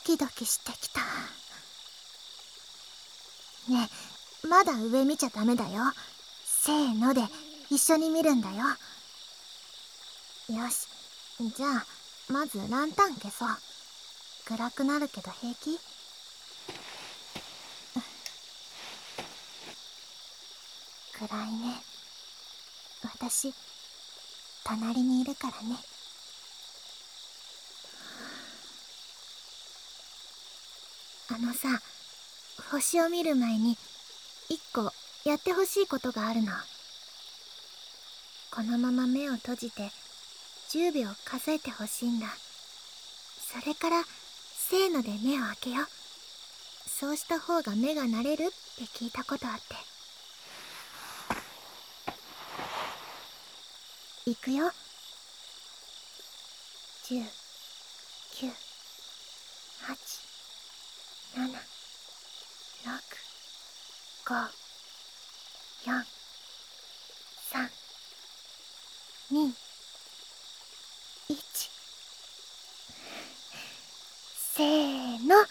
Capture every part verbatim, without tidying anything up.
キドキしてきた。ねえ、まだ上見ちゃダメだよ。せーので一緒に見るんだよ。よし、じゃあまずランタン消そう。暗くなるけど平気？暗いね。私隣にいるからね。あのさ、星を見る前に一個やってほしいことがあるの。このまま目を閉じてじゅうびょう数えてほしいんだ。それからせーので目を開けよう。そうした方が目が慣れるって聞いたことあって。いくよ。じゅう、きゅう、はち、なな、ろく、ご、よん、さん、に、いち。せーの。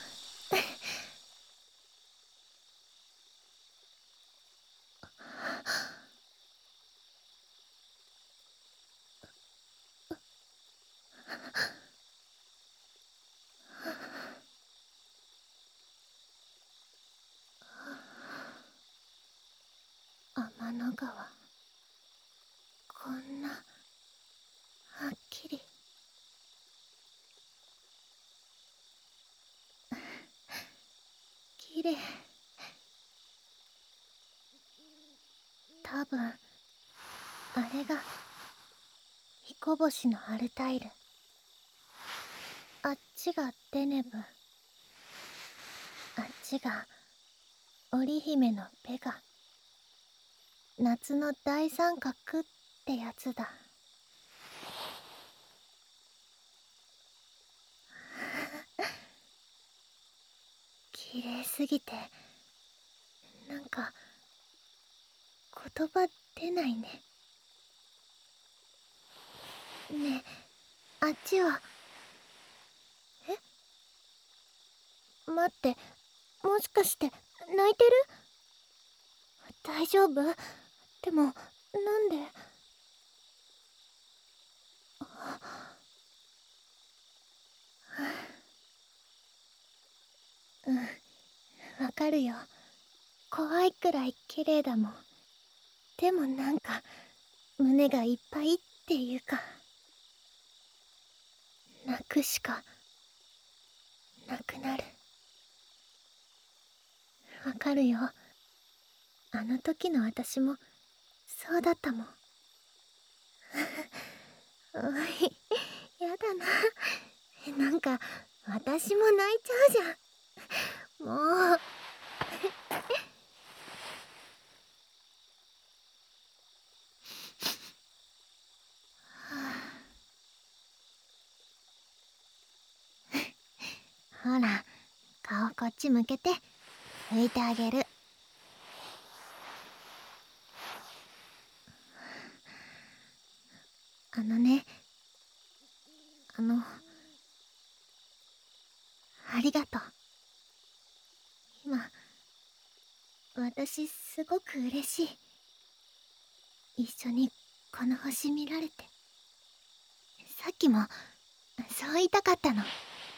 天の川、こんなはっきり。きれい。多分あれが彦星のアルタイル。あっちがデネブ、あっちが織姫のペガ。夏の大三角ってやつだ。綺麗すぎてなんか言葉出ないね。ねえ、あっちは。え、待って、もしかして泣いてる？大丈夫？でもなんで？うん、わかるよ。怖いくらい綺麗だもん。でもなんか胸がいっぱいっていうか、泣くしかなくなる。わかるよ。あの時の私もそうだったもん。おい、やだな。なんか私も泣いちゃうじゃん。もう。ほら、顔こっち向けて拭いてあげる。あのね、あのありがとう。今私すごく嬉しい。一緒にこの星見られて。さっきもそう言いたかったの。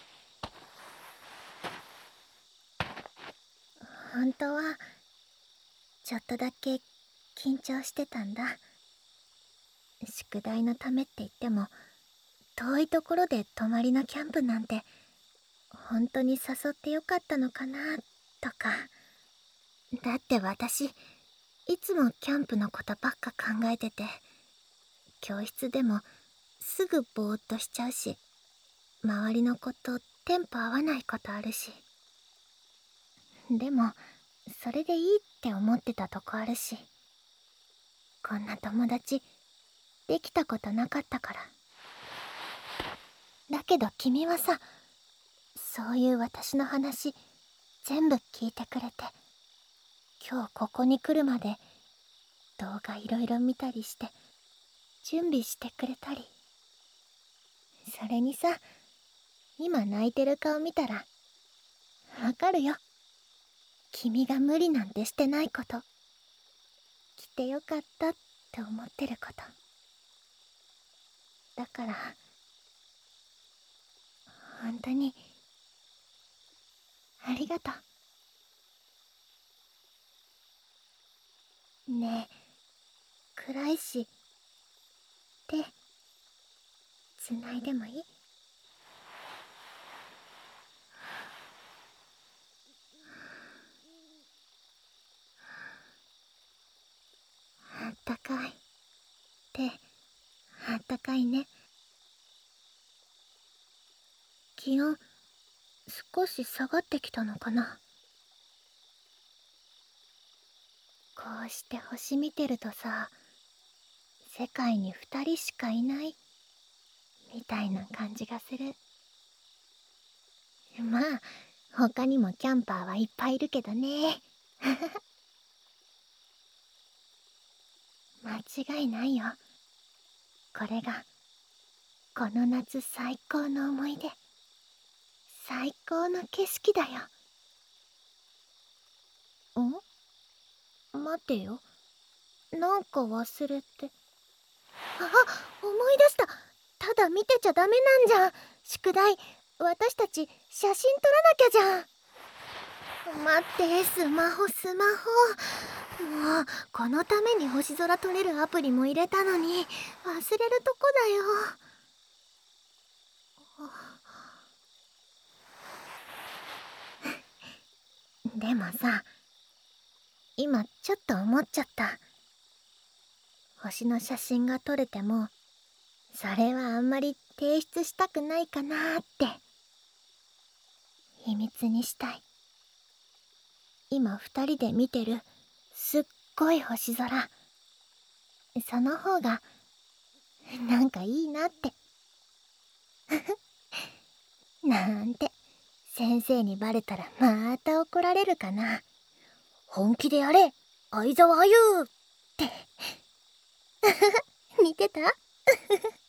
本当はちょっとだけ緊張してたんだ。宿題のためって言っても遠いところで泊まりのキャンプなんて本当に誘ってよかったのかなとか。だって私いつもキャンプのことばっか考えてて、教室でもすぐぼーっとしちゃうし、周りの子とテンポ合わないことあるし。でもそれでいいって思ってたとこあるし、こんな友達できたことなかったから。だけど君はさ、そういう私の話全部聞いてくれて、今日ここに来るまで動画いろいろ見たりして準備してくれたり。それにさ、今泣いてる顔見たらわかるよ。君が無理なんてしてないこと。来てよかったって思ってること。だから本当にありがとう。ねえ、暗いし手つないでもいい？あったかい。手あったかいね。気温少し下がってきたのかな。こうして星見てるとさ、世界に二人しかいないみたいな感じがする。まあ他にもキャンパーはいっぱいいるけどね。間違いないよ。これがこの夏最高の思い出、最高の景色だよ。ん？待てよ、なんか忘れて。あ、思い出した。ただ見てちゃダメなんじゃん。宿題、私たち写真撮らなきゃじゃん。待って、スマホスマホ。もうこのために星空撮れるアプリも入れたのに忘れるとこだよ。でもさ、今ちょっと思っちゃった。星の写真が撮れてもそれはあんまり提出したくないかなーって。秘密にしたい。今二人で見てるすっごい星空、その方がなんかいいなって。なんて先生にバレたらまた怒られるかな。本気でやれ相沢あゆって似てた？